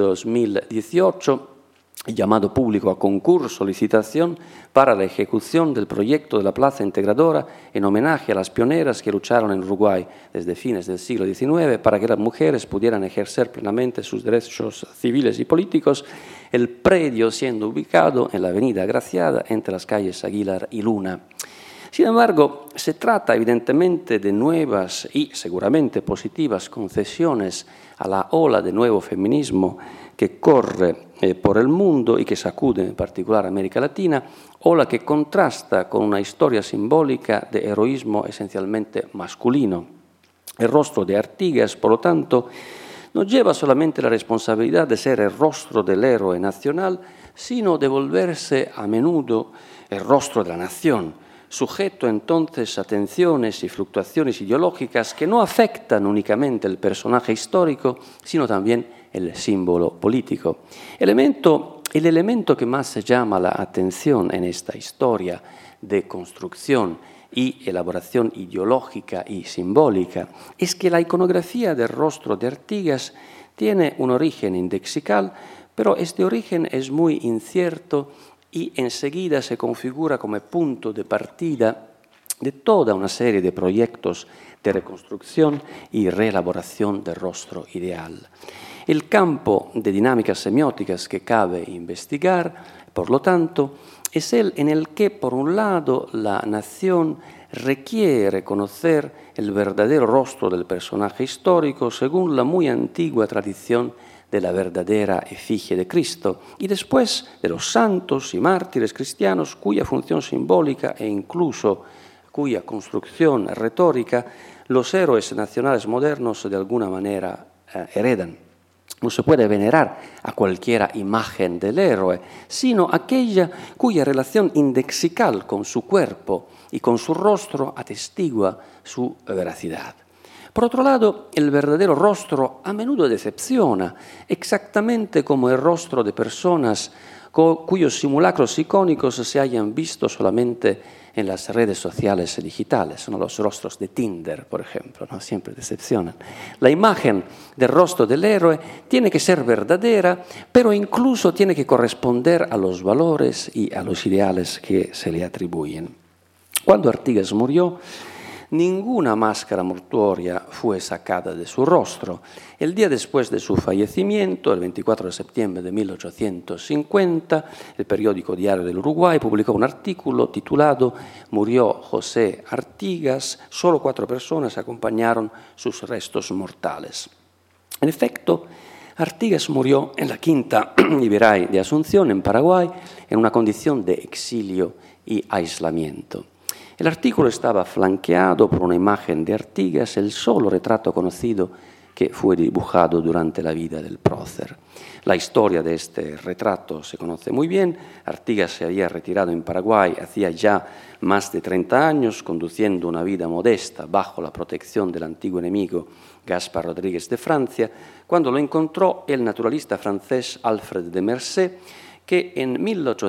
2018, llamado público a concurso, licitación para la ejecución del proyecto de la Plaza Integradora en homenaje a las pioneras que lucharon en Uruguay desde fines del siglo XIX para que las mujeres pudieran ejercer plenamente sus derechos civiles y políticos, el predio siendo ubicado en la avenida Agraciada entre las calles Aguilar y Luna. Sin embargo, se trata evidentemente de nuevas y seguramente positivas concesiones a la ola de nuevo feminismo que corre por el mundo y que sacude en particular a América Latina, ola que contrasta con una historia simbólica de heroísmo esencialmente masculino. El rostro de Artigas, por lo tanto, no lleva solamente la responsabilidad de ser el rostro del héroe nacional, sino de volverse a menudo el rostro de la nación, sujeto entonces a tensiones y fluctuaciones ideológicas que no afectan únicamente el personaje histórico, sino también el símbolo político. El elemento que más llama la atención en esta historia de construcción y elaboración ideológica y simbólica es que la iconografía del rostro de Artigas tiene un origen indexical, pero este origen es muy incierto y enseguida se configura como punto de partida de toda una serie de proyectos de reconstrucción y reelaboración del rostro ideal. El campo de dinámicas semióticas que cabe investigar, por lo tanto, es el en el que, por un lado, la nación requiere conocer el verdadero rostro del personaje histórico según la muy antigua tradición de la verdadera efigie de Cristo, y después de los santos y mártires cristianos cuya función simbólica e incluso cuya construcción retórica los héroes nacionales modernos de alguna manera heredan. No se puede venerar a cualquiera imagen del héroe, sino aquella cuya relación indexical con su cuerpo y con su rostro atestigua su veracidad. Por otro lado, el verdadero rostro a menudo decepciona, exactamente como el rostro de personas cuyos simulacros icónicos se hayan visto solamente en las redes sociales digitales, son los rostros de Tinder, por ejemplo, ¿no? Siempre decepcionan. La imagen del rostro del héroe tiene que ser verdadera, pero incluso tiene que corresponder a los valores y a los ideales que se le atribuyen. Cuando Artigas murió, ninguna máscara mortuoria fue sacada de su rostro. El día después de su fallecimiento, el 24 de septiembre de 1850, el periódico Diario del Uruguay publicó un artículo titulado «Murió José Artigas, solo 4 personas acompañaron sus restos mortales». En efecto, Artigas murió en la Quinta Iberay de Asunción, en Paraguay, en una condición de exilio y aislamiento. El artículo estaba flanqueado por una imagen de Artigas, el solo retrato conocido que fue dibujado durante la vida del prócer. La historia de este retrato se conoce muy bien. Artigas se había retirado en Paraguay hacía ya más de 30 años, conduciendo una vida modesta bajo la protección del antiguo enemigo Gaspar Rodríguez de Francia, cuando lo encontró el naturalista francés Alfred de Merset, que en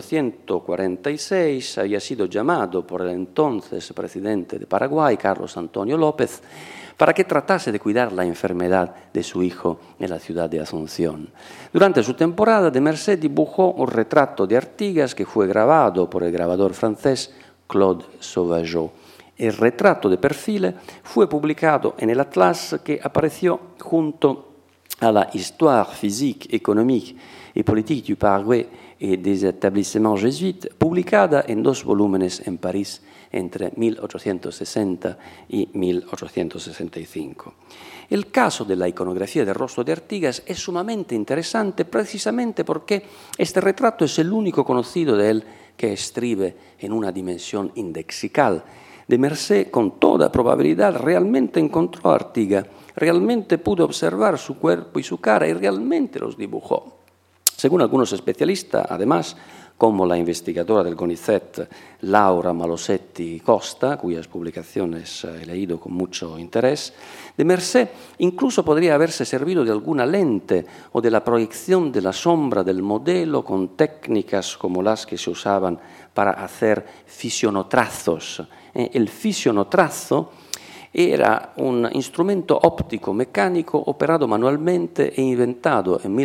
1846 había sido llamado por el entonces presidente de Paraguay, Carlos Antonio López, para que tratase de cuidar la enfermedad de su hijo en la ciudad de Asunción. Durante su temporada, de Merset dibujó un retrato de Artigas que fue grabado por el grabador francés Claude Sauvageot. El retrato de perfil fue publicado en el Atlas que apareció junto a la Histoire physique, économique et politique du Paraguay et des établissements jésuites, publicada en 2 volúmenes en París entre 1860 y 1865. El caso de la iconografía del rostro de Artigas es sumamente interesante precisamente porque este retrato es el único conocido de él que estribe en una dimensión indexical. De Merset, con toda probabilidad, realmente encontró a Artigas, realmente pudo observar su cuerpo y su cara y realmente los dibujó. Según algunos especialistas, además, como la investigadora del CONICET, Laura Malosetti Costa, cuyas publicaciones he leído con mucho interés, de Merset incluso podría haberse servido de alguna lente o de la proyección de la sombra del modelo con técnicas como las que se usaban para hacer fisionotrazos. El fisionotrazo era un instrumento óptico mecánico operado manualmente e inventado en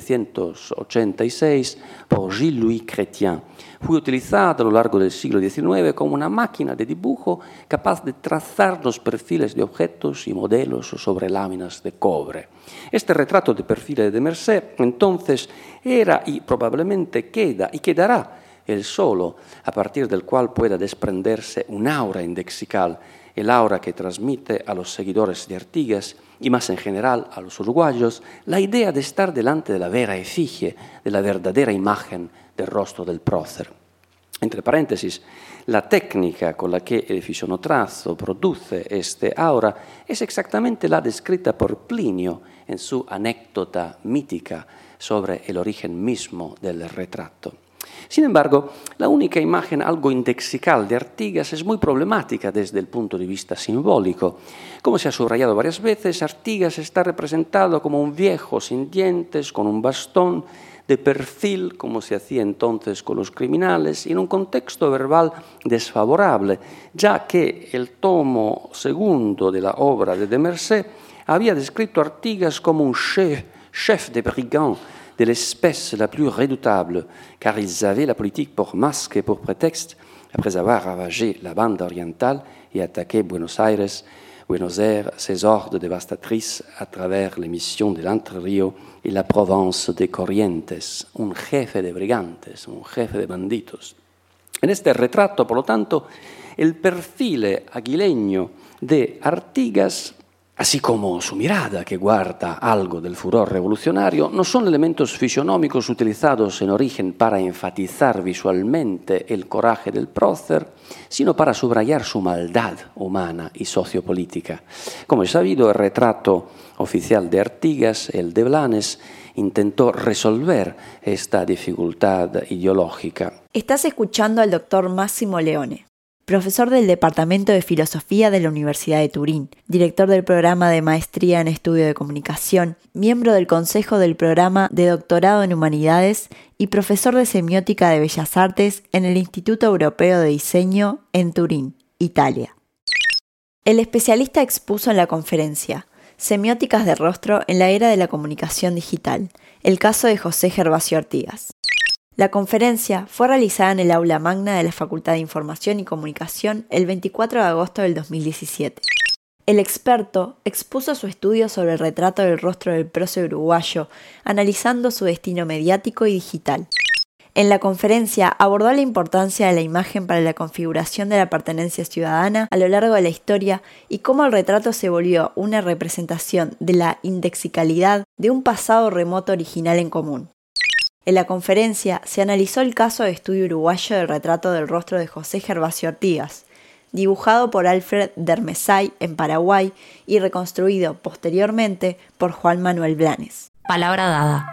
1786 por Gilles-Louis Chrétien. Fue utilizado a lo largo del siglo XIX como una máquina de dibujo capaz de trazar los perfiles de objetos y modelos sobre láminas de cobre. Este retrato de perfil de Merset, entonces, era y probablemente queda y quedará el solo a partir del cual pueda desprenderse un aura indexical, el aura que transmite a los seguidores de Artigas y más en general a los uruguayos la idea de estar delante de la vera efigie, de la verdadera imagen del rostro del prócer. Entre paréntesis, la técnica con la que el fisionotrazo produce este aura es exactamente la descrita por Plinio en su anécdota mítica sobre el origen mismo del retrato. Sin embargo, la única imagen algo indexical de Artigas es muy problemática desde el punto de vista simbólico. Como se ha subrayado varias veces, Artigas está representado como un viejo sin dientes, con un bastón, de perfil, como se hacía entonces con los criminales, y en un contexto verbal desfavorable, ya que el tomo segundo de la obra de Merset había descrito a Artigas como un chef de brigands, de l'espèce la plus redoutable, car ils avaient la politique pour masque et pour prétexte, après avoir ravagé la bande orientale et attaqué Buenos Aires, ses hordes dévastatrices à travers les missions de l'Entre Ríos y la Provence de Corrientes, un jefe de brigantes, un jefe de bandidos. En este retrato, por lo tanto, el perfil aguileño de Artigas, así como su mirada, que guarda algo del furor revolucionario, no son elementos fisionómicos utilizados en origen para enfatizar visualmente el coraje del prócer, sino para subrayar su maldad humana y sociopolítica. Como es sabido, el retrato oficial de Artigas, el de Blanes, intentó resolver esta dificultad ideológica. Estás escuchando al doctor Máximo Leone, profesor del Departamento de Filosofía de la Universidad de Turín, director del programa de Maestría en Estudio de Comunicación, miembro del Consejo del Programa de Doctorado en Humanidades y profesor de Semiótica de Bellas Artes en el Instituto Europeo de Diseño en Turín, Italia. El especialista expuso en la conferencia Semióticas de rostro en la era de la comunicación digital, el caso de José Gervasio Artigas. La conferencia fue realizada en el aula magna de la Facultad de Información y Comunicación el 24 de agosto del 2017. El experto expuso su estudio sobre el retrato del rostro del prócer uruguayo, analizando su destino mediático y digital. En la conferencia abordó la importancia de la imagen para la configuración de la pertenencia ciudadana a lo largo de la historia y cómo el retrato se volvió una representación de la indexicalidad de un pasado remoto original en común. En la conferencia se analizó el caso de estudio uruguayo del retrato del rostro de José Gervasio Artigas, dibujado por Alfred Dermesay en Paraguay y reconstruido posteriormente por Juan Manuel Blanes. Palabra dada.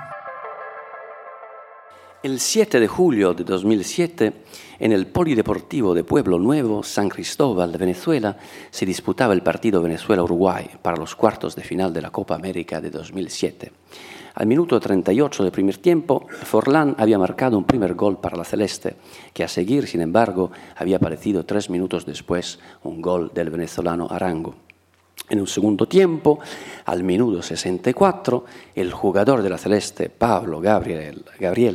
El 7 de julio de 2007, en el Polideportivo de Pueblo Nuevo, San Cristóbal de Venezuela, se disputaba el partido Venezuela-Uruguay para los cuartos de final de la Copa América de 2007. Al minuto 38 del primer tiempo, Forlán había marcado un primer gol para la Celeste, que a seguir, sin embargo, había aparecido 3 minutos después un gol del venezolano Arango. En un segundo tiempo, al minuto 64, el jugador de la Celeste, Pablo Gabriel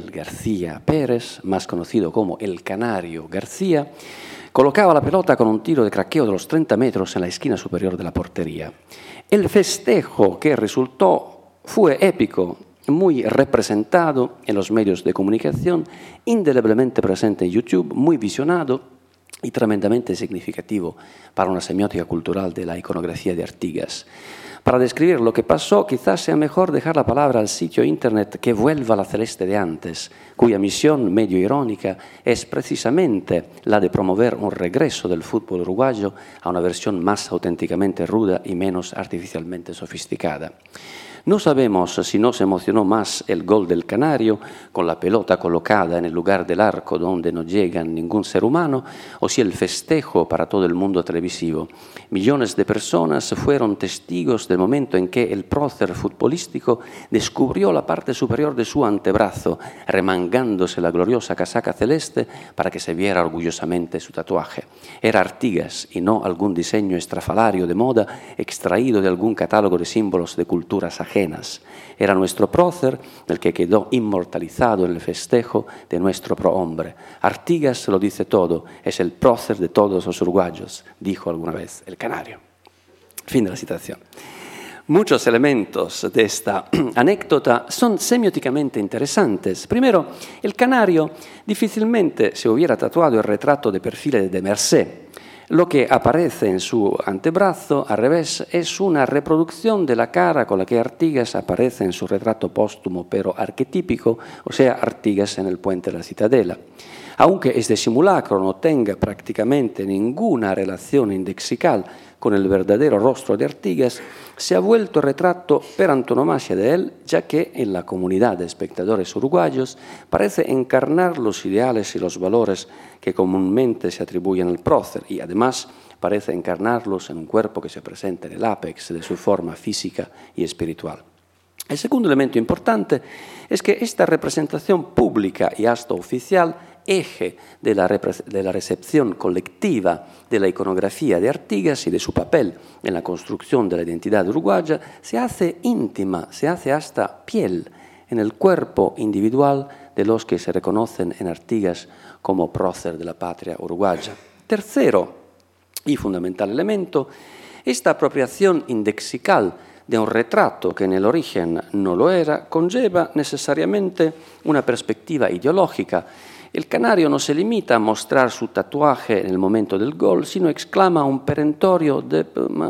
García Pérez, más conocido como el Canario García, colocaba la pelota con un tiro de craqueo de los 30 metros en la esquina superior de la portería. El festejo que resultó fue épico, muy representado en los medios de comunicación, indeleblemente presente en YouTube, muy visionado y tremendamente significativo para una semiótica cultural de la iconografía de Artigas. Para describir lo que pasó, quizás sea mejor dejar la palabra al sitio internet Que vuelva la Celeste de antes, cuya misión medio irónica es precisamente la de promover un regreso del fútbol uruguayo a una versión más auténticamente ruda y menos artificialmente sofisticada. No sabemos si nos emocionó más el gol del Canario, con la pelota colocada en el lugar del arco donde no llega ningún ser humano, o si el festejo para todo el mundo televisivo. Millones de personas fueron testigos del momento en que el prócer futbolístico descubrió la parte superior de su antebrazo, remangándose la gloriosa casaca celeste para que se viera orgullosamente su tatuaje. Era Artigas y no algún diseño estrafalario de moda extraído de algún catálogo de símbolos de culturas ajenas. Era nuestro prócer el que quedó inmortalizado en el festejo de nuestro prohombre. Artigas lo dice todo, es el prócer de todos los uruguayos, dijo alguna vez el Canario. Fin de la citación. Muchos elementos de esta anécdota son semióticamente interesantes. Primero, el Canario difícilmente se hubiera tatuado el retrato de perfil de Mercé. Lo que aparece en su antebrazo, al revés, es una reproducción de la cara con la que Artigas aparece en su retrato póstumo, pero arquetípico, o sea, Artigas en el puente de la Ciudadela. Aunque este simulacro no tenga prácticamente ninguna relación indexical con el verdadero rostro de Artigas, se ha vuelto retrato per antonomasia de él, ya que en la comunidad de espectadores uruguayos parece encarnar los ideales y los valores que comúnmente se atribuyen al prócer y además parece encarnarlos en un cuerpo que se presenta en el ápex de su forma física y espiritual. El segundo elemento importante es que esta representación pública y hasta oficial, eje de la recepción colectiva de la iconografía de Artigas y de su papel en la construcción de la identidad uruguaya, se hace íntima, se hace hasta piel en el cuerpo individual de los que se reconocen en Artigas como prócer de la patria uruguaya. Tercero y fundamental elemento, esta apropiación indexical de un retrato que en el origen no lo era, conlleva necesariamente una perspectiva ideológica. El Canario no se limita a mostrar su tatuaje en el momento del gol, sino exclama un perentorio de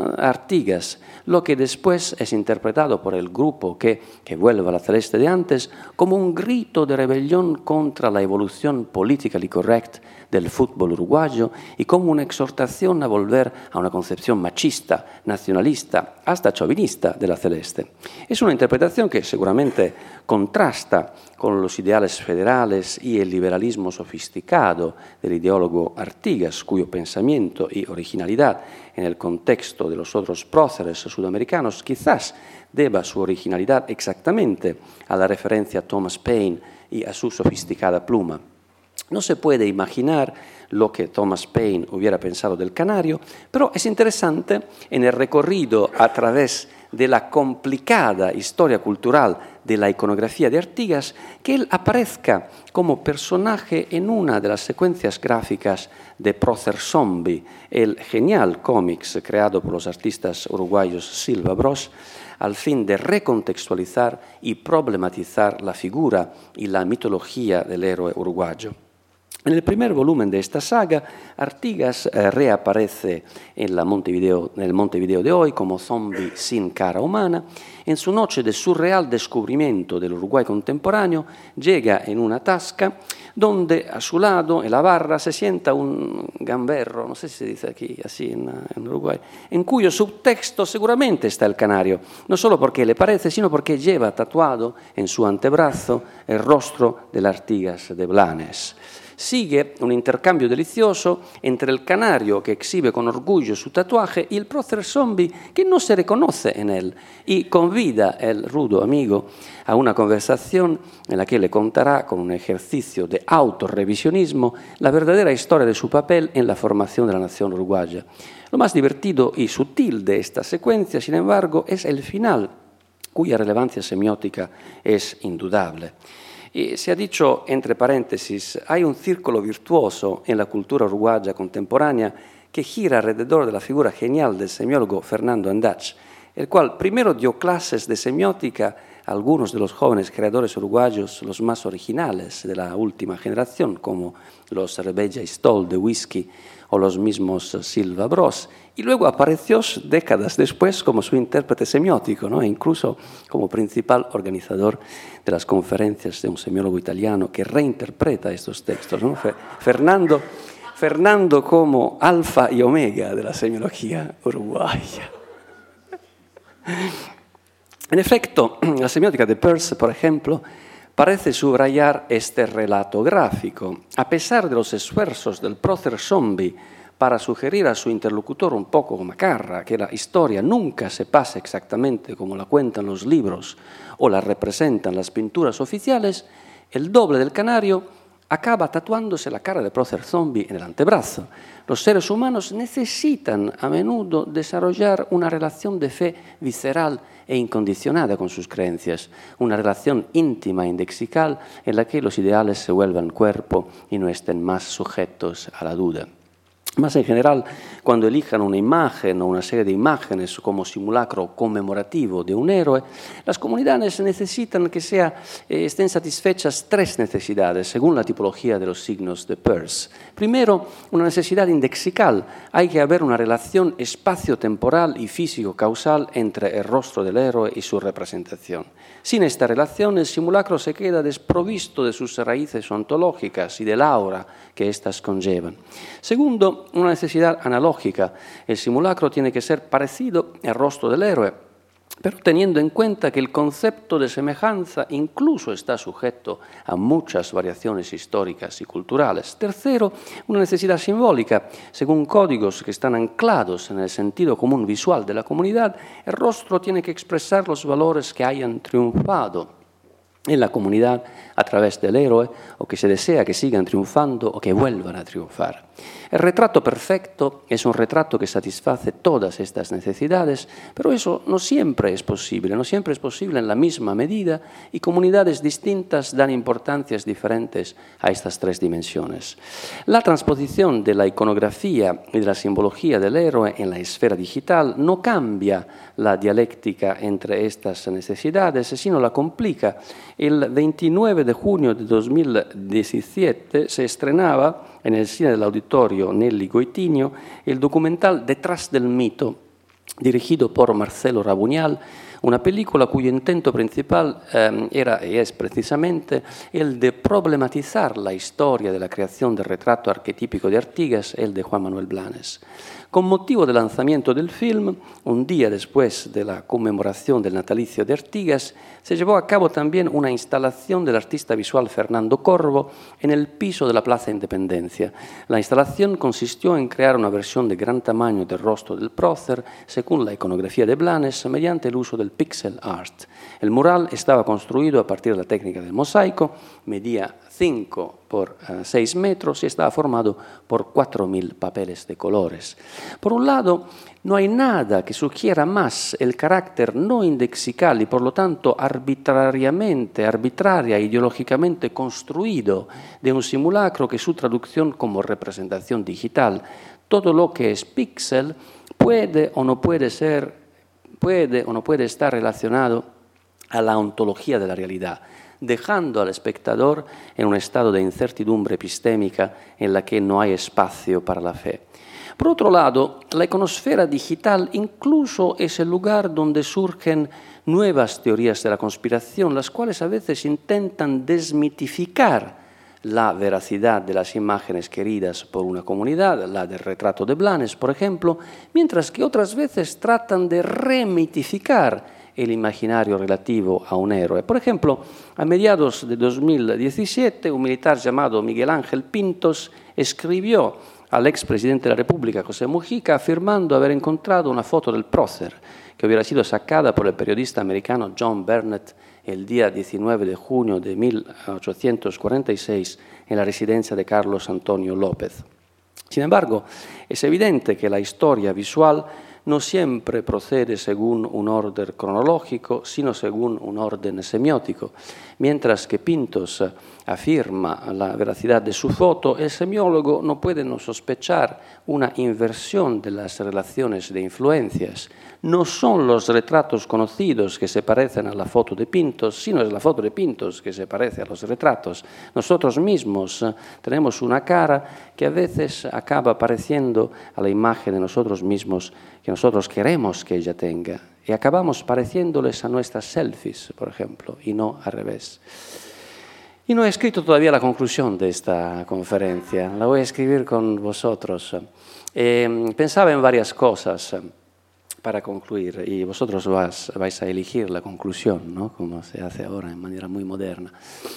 Artigas, lo que después es interpretado por el grupo que vuelva a la Celeste de antes como un grito de rebelión contra la evolución politically correct del fútbol uruguayo y como una exhortación a volver a una concepción machista, nacionalista, hasta chauvinista de la Celeste. Es una interpretación que seguramente contrasta con los ideales federales y el liberalismo sofisticado del ideólogo Artigas, cuyo pensamiento y originalidad en el contexto de los otros próceres sudamericanos quizás deba su originalidad exactamente a la referencia a Thomas Paine y a su sofisticada pluma. No se puede imaginar lo que Thomas Paine hubiera pensado del Canario, pero es interesante en el recorrido a través de la complicada historia cultural de la iconografía de Artigas, que él aparezca como personaje en una de las secuencias gráficas de Prócer Zombie, el genial cómics creado por los artistas uruguayos Silva Bros, al fin de recontextualizar y problematizar la figura y la mitología del héroe uruguayo. En el primer volumen de esta saga, Artigas reaparece en el Montevideo de hoy como zombie sin cara humana. En su noche de surreal descubrimiento del Uruguay contemporáneo, llega en una tasca donde a su lado, en la barra, se sienta un gamberro, no sé si se dice aquí así en Uruguay, en cuyo subtexto seguramente está el canario, no solo porque le parece, sino porque lleva tatuado en su antebrazo el rostro de Artigas de Blanes. Sigue un intercambio delicioso entre el canario que exhibe con orgullo su tatuaje y el prócer zombie que no se reconoce en él y convida al rudo amigo a una conversación en la que le contará con un ejercicio de autorrevisionismo la verdadera historia de su papel en la formación de la nación uruguaya. Lo más divertido y sutil de esta secuencia, sin embargo, es el final, cuya relevancia semiótica es indudable. Y se ha dicho, entre paréntesis, hay un círculo virtuoso en la cultura uruguaya contemporánea que gira alrededor de la figura genial del semiólogo Fernando Andach, el cual primero dio clases de semiótica a algunos de los jóvenes creadores uruguayos, los más originales de la última generación, como los Rebella y Stoll de Whisky o los mismos Silva Bros, y luego apareció décadas después como su intérprete semiótico, ¿no? E incluso como principal organizador de las conferencias de un semiólogo italiano que reinterpreta estos textos, ¿no? Fernando como alfa y omega de la semiología uruguaya. En efecto, la semiótica de Peirce, por ejemplo, parece subrayar este relato gráfico. A pesar de los esfuerzos del prócer zombie para sugerir a su interlocutor un poco macarra que la historia nunca se pasa exactamente como la cuentan los libros o la representan las pinturas oficiales, el doble del canario acaba tatuándose la cara de prócer zombie en el antebrazo. Los seres humanos necesitan a menudo desarrollar una relación de fe visceral e incondicionada con sus creencias, una relación íntima e indexical en la que los ideales se vuelvan cuerpo y no estén más sujetos a la duda. Más en general, cuando elijan una imagen o una serie de imágenes como simulacro conmemorativo de un héroe, las comunidades necesitan que estén satisfechas tres necesidades, según la tipología de los signos de Peirce. Primero, una necesidad indexical. Hay que haber una relación espacio-temporal y físico-causal entre el rostro del héroe y su representación. Sin esta relación, el simulacro se queda desprovisto de sus raíces ontológicas y del aura que éstas conllevan. Segundo, una necesidad analógica. El simulacro tiene que ser parecido al rostro del héroe, pero teniendo en cuenta que el concepto de semejanza incluso está sujeto a muchas variaciones históricas y culturales. Tercero, una necesidad simbólica. Según códigos que están anclados en el sentido común visual de la comunidad, el rostro tiene que expresar los valores que hayan triunfado en la comunidad a través del héroe o que se desea que sigan triunfando o que vuelvan a triunfar. El retrato perfecto es un retrato que satisface todas estas necesidades, pero eso no siempre es posible en la misma medida y comunidades distintas dan importancias diferentes a estas tres dimensiones. La transposición de la iconografía y de la simbología del héroe en la esfera digital no cambia la dialéctica entre estas necesidades, sino la complica. El 29 de junio de 2017 se estrenaba en el cine del Auditorio Nelly Goitinho el documental Detrás del mito, dirigido por Marcelo Rabuñal, una película cuyo intento principal era y es precisamente el de problematizar la historia de la creación del retrato arquetípico de Artigas, el de Juan Manuel Blanes. Con motivo del lanzamiento del film, un día después de la conmemoración del natalicio de Artigas, se llevó a cabo también una instalación del artista visual Fernando Corvo en el piso de la Plaza Independencia. La instalación consistió en crear una versión de gran tamaño del rostro del prócer, según la iconografía de Blanes, mediante el uso del pixel art. El mural estaba construido a partir de la técnica del mosaico, medía 5 por 6 metros y estaba formado por 4.000 papeles de colores. Por un lado, no hay nada que sugiera más el carácter no indexical y por lo tanto arbitraria e ideológicamente construido de un simulacro que su traducción como representación digital. Todo lo que es píxel puede o no puede estar relacionado a la ontología de la realidad, dejando al espectador en un estado de incertidumbre epistémica en la que no hay espacio para la fe. Por otro lado, la iconosfera digital incluso es el lugar donde surgen nuevas teorías de la conspiración, las cuales a veces intentan desmitificar la veracidad de las imágenes queridas por una comunidad, la del retrato de Blanes, por ejemplo, mientras que otras veces tratan de remitificar el imaginario relativo a un héroe. Por ejemplo, a mediados de 2017, un militar llamado Miguel Ángel Pintos escribió al expresidente de la República, José Mujica, afirmando haber encontrado una foto del prócer que hubiera sido sacada por el periodista americano John Burnett el día 19 de junio de 1846 en la residencia de Carlos Antonio López. Sin embargo, es evidente que la historia visual no siempre procede según un orden cronológico, sino según un orden semiótico. Mientras que Pintos afirma la veracidad de su foto, el semiólogo no puede no sospechar una inversión de las relaciones de influencias. No son los retratos conocidos que se parecen a la foto de Pintos, sino es la foto de Pintos que se parece a los retratos. Nosotros mismos tenemos una cara que a veces acaba pareciendo a la imagen de nosotros mismos que nosotros queremos que ella tenga. Y acabamos pareciéndoles a nuestras selfies, por ejemplo, y no al revés. Y no he escrito todavía la conclusión de esta conferencia, la voy a escribir con vosotros. Pensaba en varias cosas para concluir, y vosotros vais a elegir la conclusión, ¿no? Como se hace ahora en manera muy moderna.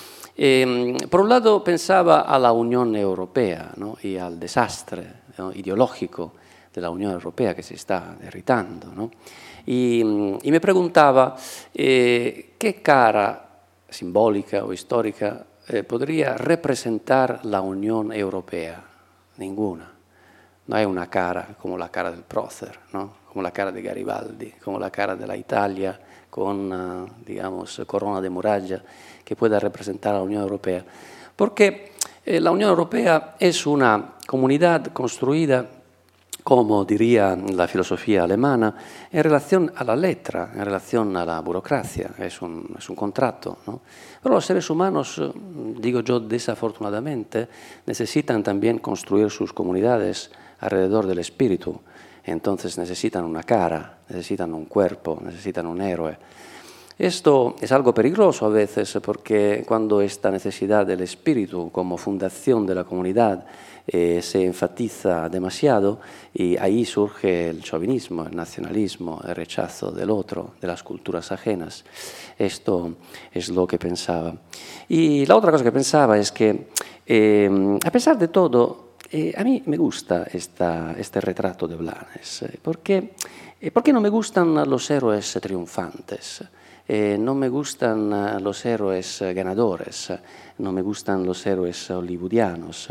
Por un lado pensaba a la Unión Europea, ¿no? Y al desastre, ¿no?, ideológico de la Unión Europea que se está derritando, ¿no? Y me preguntaba qué cara simbólica o histórica podría representar la Unión Europea. Ninguna. No hay una cara como la cara del prócer, ¿no? Como la cara de Garibaldi, como la cara de la Italia con, digamos, corona de muralla que pueda representar a la Unión Europea. Porque la Unión Europea es una comunidad construida, como diría la filosofía alemana, en relación a la letra, en relación a la burocracia, es un contrato, ¿no? Pero los seres humanos, digo yo desafortunadamente, necesitan también construir sus comunidades alrededor del espíritu. Entonces necesitan una cara, necesitan un cuerpo, necesitan un héroe. Esto es algo peligroso a veces porque cuando esta necesidad del espíritu como fundación de la comunidad se enfatiza demasiado, y ahí surge el chauvinismo, el nacionalismo, el rechazo del otro, de las culturas ajenas. Esto es lo que pensaba. Y la otra cosa que pensaba es que, a pesar de todo, a mí me gusta este retrato de Blanes. ¿Por qué no me gustan los héroes triunfantes? No me gustan los héroes ganadores, no me gustan los héroes hollywoodianos.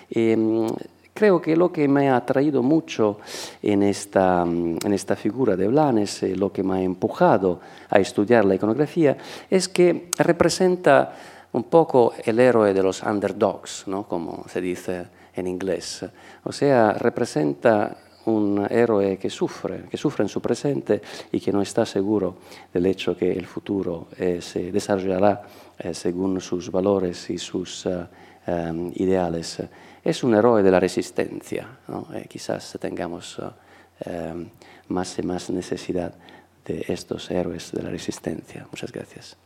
Creo que lo que me ha atraído mucho en esta figura de Blanes, lo que me ha empujado a estudiar la iconografía, es que representa un poco el héroe de los underdogs, ¿no?, como se dice en inglés. O sea, representa un héroe que sufre en su presente y que no está seguro del hecho que el futuro se desarrollará según sus valores y sus ideales. Es un héroe de la resistencia, ¿no? Quizás tengamos más y más necesidad de estos héroes de la resistencia. Muchas gracias.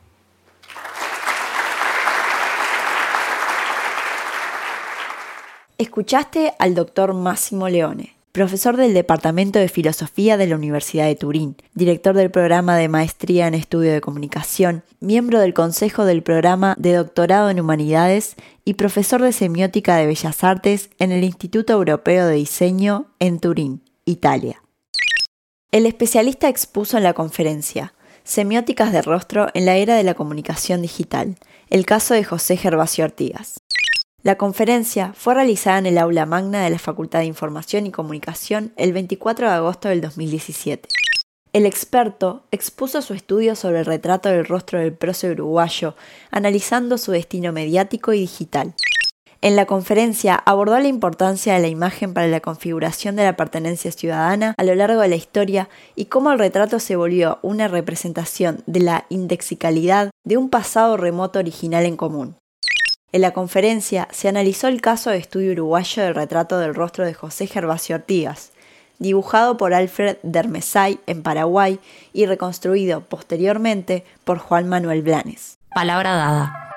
Escuchaste al doctor Massimo Leone, profesor del Departamento de Filosofía de la Universidad de Turín, director del programa de Maestría en Estudio de Comunicación, miembro del Consejo del Programa de Doctorado en Humanidades y profesor de Semiótica de Bellas Artes en el Instituto Europeo de Diseño en Turín, Italia. El especialista expuso en la conferencia Semióticas de rostro en la era de la comunicación digital, el caso de José Gervasio Artigas. La conferencia fue realizada en el aula magna de la Facultad de Información y Comunicación el 24 de agosto del 2017. El experto expuso su estudio sobre el retrato del rostro del prócer uruguayo, analizando su destino mediático y digital. En la conferencia abordó la importancia de la imagen para la configuración de la pertenencia ciudadana a lo largo de la historia y cómo el retrato se volvió una representación de la indexicalidad de un pasado remoto original en común. En la conferencia se analizó el caso de estudio uruguayo del retrato del rostro de José Gervasio Artigas, dibujado por Alfred D'Hermesay en Paraguay y reconstruido posteriormente por Juan Manuel Blanes. Palabra dada.